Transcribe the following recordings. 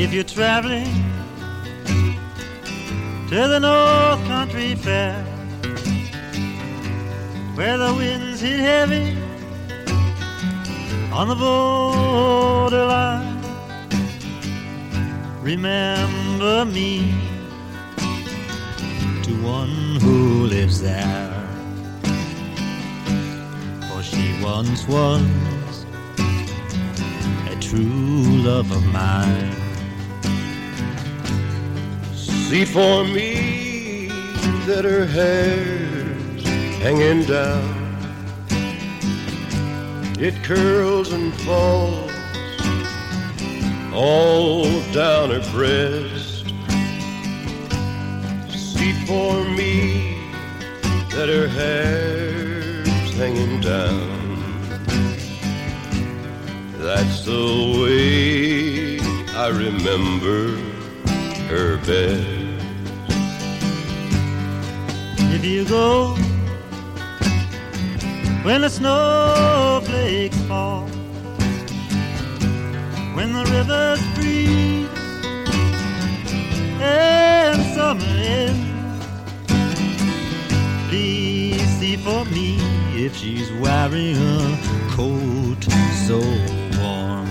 If you're traveling to the North Country Fair, where the winds hit heavy on the borderline, remember me to one who lives there, for she once was a true love of mine. See for me that her hair's hanging down, it curls and falls all down her breast. See for me that her hair's hanging down, that's the way I remember her best. If you go when the snowflakes fall, when the rivers freeze and summer ends, please see for me if she's wearing a coat so warm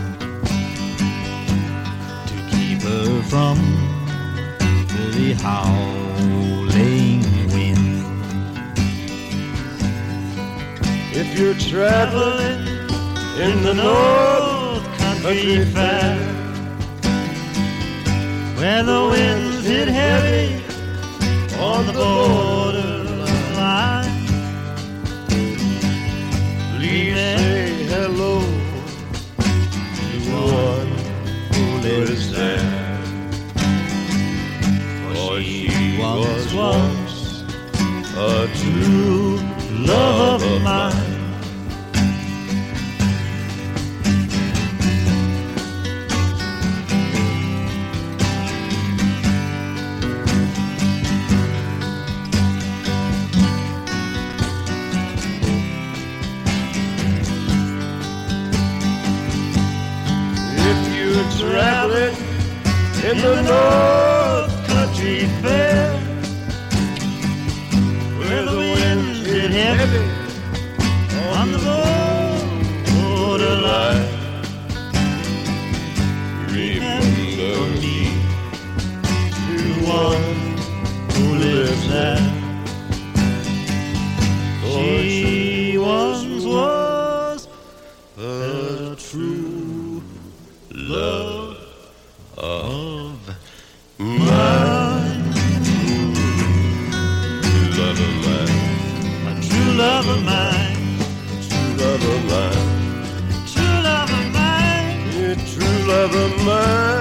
to keep her from the howling wind. If you're traveling in the North Country Fair, where the winds hit heavy on the borderline, please say hello to one who lives there, for she was a true love of mine. Traveling in the North Country Fair, where the winds hit heavy on the borderline, remember me to one who lives there. She once was a true love of mine. Love of mine, A true love of mine. true love of mine, True love of mine. true love of mine.